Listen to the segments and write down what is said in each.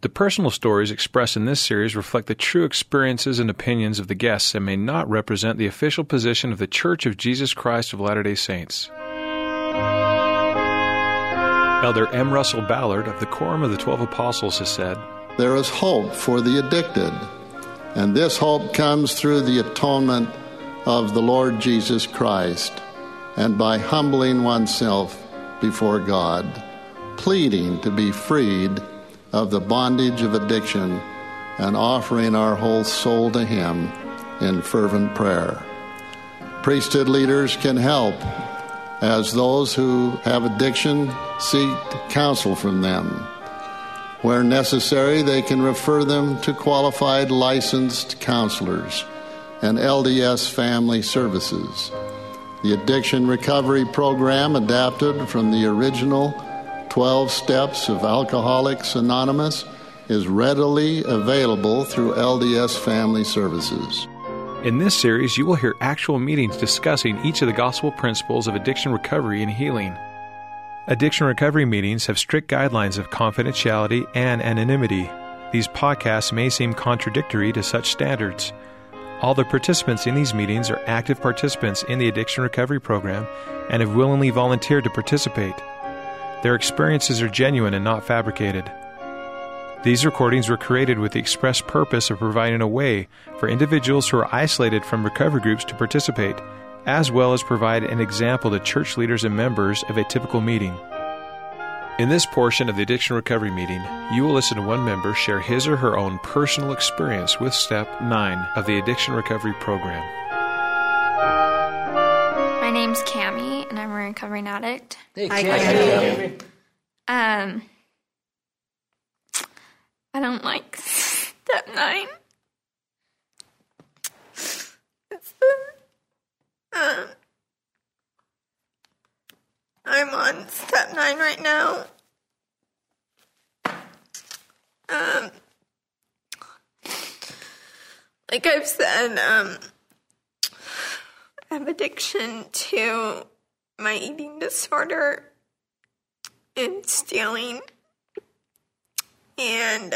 The personal stories expressed in this series reflect the true experiences and opinions of the guests and may not represent the official position of the Church of Jesus Christ of Latter-day Saints. Elder M. Russell Ballard of the Quorum of the 12 Apostles has said, "There is hope for the addicted, and this hope comes through the atonement of the Lord Jesus Christ and by humbling oneself before God, pleading to be freed of the bondage of addiction and offering our whole soul to Him in fervent prayer. Priesthood leaders can help as those who have addiction seek counsel from them. Where necessary, they can refer them to qualified licensed counselors and LDS family services. The Addiction Recovery Program, adapted from the original 12 Steps of Alcoholics Anonymous, is readily available through LDS Family Services. In this series, you will hear actual meetings discussing each of the gospel principles of addiction recovery and healing. Addiction recovery meetings have strict guidelines of confidentiality and anonymity. These podcasts may seem contradictory to such standards. All the participants in these meetings are active participants in the addiction recovery program and have willingly volunteered to participate. Their experiences are genuine and not fabricated. These recordings were created with the express purpose of providing a way for individuals who are isolated from recovery groups to participate, as well as provide an example to church leaders and members of a typical meeting. In this portion of the addiction recovery meeting, you will listen to one member share his or her own personal experience with Step 9 of the addiction recovery program. My name's Cammie, and I'm a recovering addict. Hey, Cammie. I don't like Step 9. It's I'm on Step 9 right now. Like I've said, I have addiction to my eating disorder and stealing. And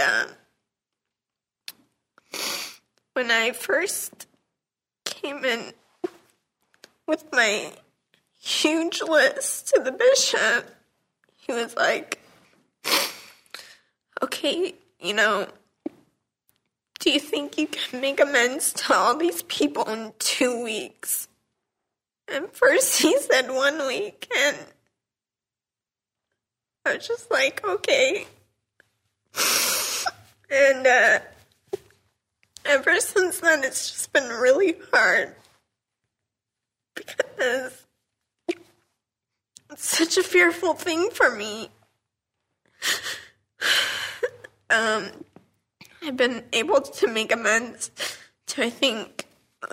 when I first came in with my huge list to the bishop, he was like, okay, do you think you can make amends to all these people in 2 weeks? And first he said 1 week, and I was just like, okay. And ever since then, it's just been really hard because it's such a fearful thing for me. I've been able to make amends to, I think,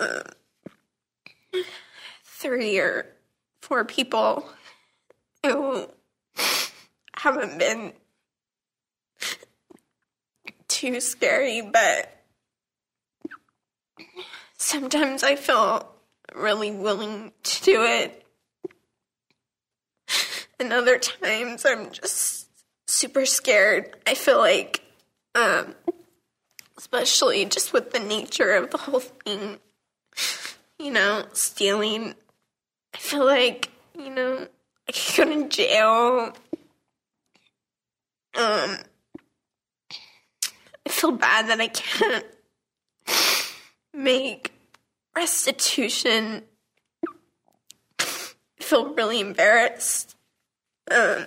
3 or 4 people who haven't been too scary, but sometimes I feel really willing to do it. And other times I'm just super scared. I feel like, especially just with the nature of the whole thing, stealing, I feel like, I could go to jail. I feel bad that I can't make restitution. I feel really embarrassed. I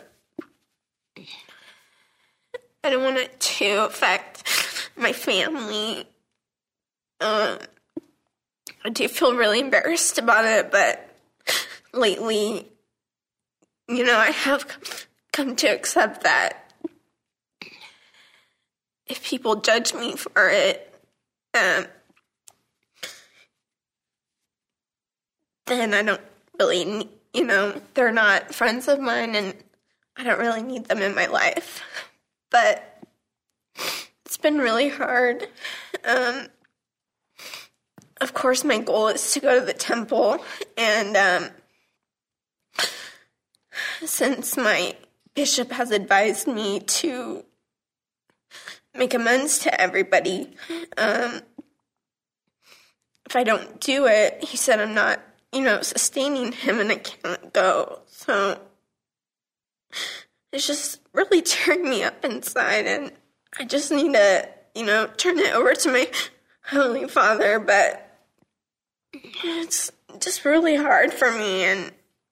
don't want it to affect my family. I do feel really embarrassed about it, but lately, I have come to accept that if people judge me for it, then I don't really, they're not friends of mine, and I don't really need them in my life. But it's been really hard. Of course, my goal is to go to the temple, and since my bishop has advised me to make amends to everybody. If I don't do it, he said I'm not, sustaining him and I can't go. So it's just really tearing me up inside, and I just need to, turn it over to my Heavenly Father, but it's just really hard for me, and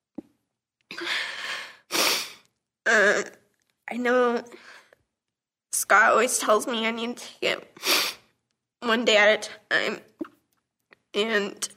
I know Scott always tells me I need to take it one day at a time, and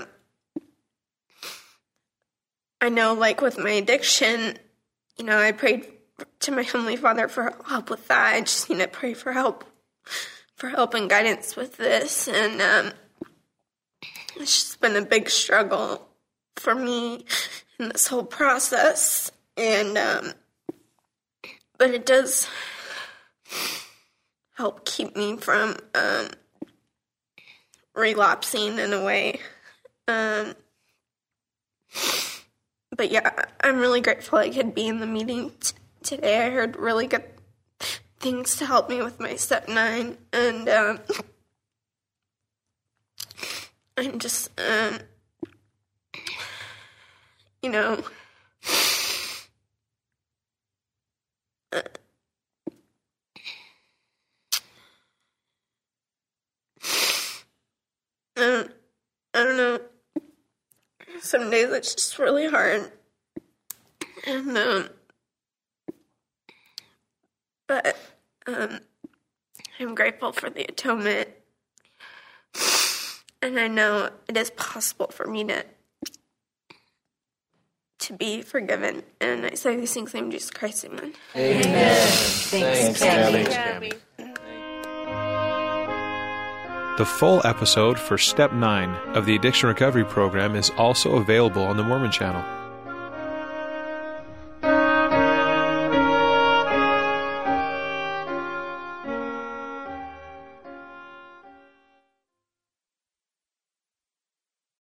I know, like, with my addiction, I prayed to my Heavenly Father for help with that. I just need to pray for help and guidance with this, and it's just been a big struggle for me in this whole process, and but it does help keep me from relapsing in a way. But yeah, I'm really grateful I could be in the meeting today. I heard really good things to help me with my step 9, and I'm just, I don't know. Some days it's just really hard, and but I'm grateful for the atonement, and I know it is possible for me to be forgiven. And I say these things in Jesus Christ's name. Amen. Thanks, Gabby. The full episode for Step 9 of the Addiction Recovery Program is also available on the Mormon Channel.